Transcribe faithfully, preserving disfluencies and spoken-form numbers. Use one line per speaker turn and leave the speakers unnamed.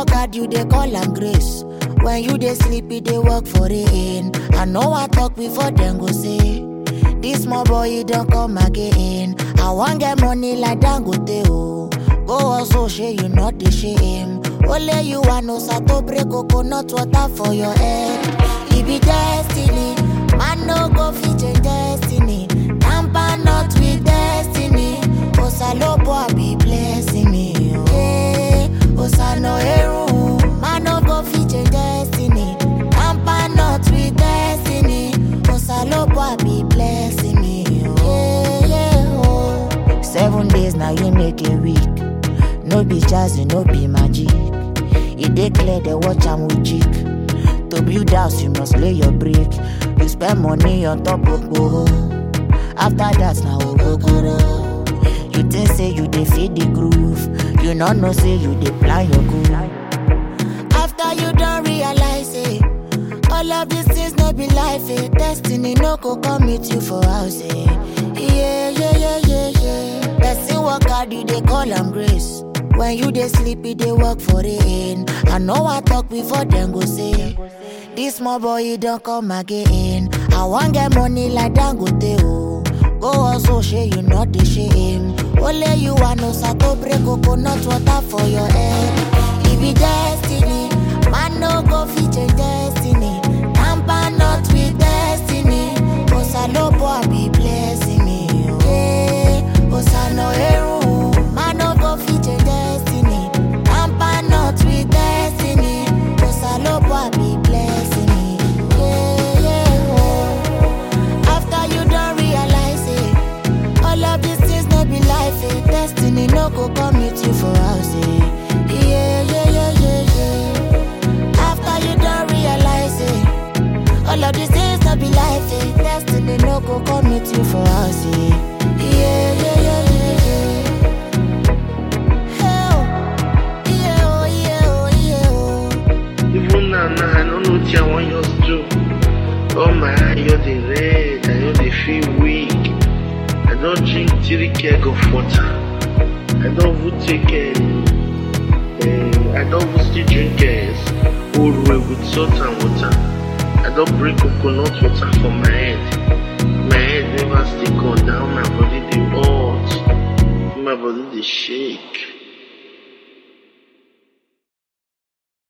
work hard, you they call am grace. When you they sleepy, they work for rain. I know I talk before them go say, this small boy, he don't come again. I want get money like Dangote, oh. Go also share, you not the shame. Only you want no sato break coconut water for your head. It be destiny, man no go fit change destiny. Tamper not with destiny. Osalopo be blessing me, oh. Hey, Osano eru, man no go fit change destiny. Tamper not with destiny. Osalopo be blessing me, oh. Yeah, yeah, oh. Seven days now you make a week. No be jazzy, no be magic. It declare the watch I'm with jig. To build house, you must lay your brick. You spend money on top of boho. After that, now go go. You think say you dey feed the groove. You not know say you dey plan your groove. After you don't realize it, all of these things no be life. Eh. Destiny no go come meet you for house. Eh. Yeah, yeah, yeah, yeah, yeah. Person work hard, you dey call am grace. When you dey sleepy, they work for rain. I know I talk before them go say, this small boy, he don't come again. I want get money like Dangote, oh. Go also share, you not the shame. Only you want no sato break coconut water for your head. It be destiny, man no go fit change destiny. Tamper not with destiny. Osalopo be blessing me, oh. Hey, Osano eru, man no go fit change destiny. Tamper not with destiny. Osalopo be blessing me, yeah, yeah, oh. After you don't realize it, all of these things no be life, eh. Destiny no go come meet you for house, eh. Yeah, yeah, yeah, yeah, yeah. After you don't realize it, all of these things no be life, eh. Destiny no go come meet you for house, eh. Yeah, yeah, yeah, yeah, yeah. Yeah, oh, yeah, oh, yeah, oh.
Even now, now I don't know what I want you to do. Oh my, you're the red, I know they feel weak. I don't drink three keg of water. I don't even take um, uh, I don't even still drink uh, old way with salt and water. I don't bring coconut water for my head. My head never stick on down, my body they hot, my body they shake.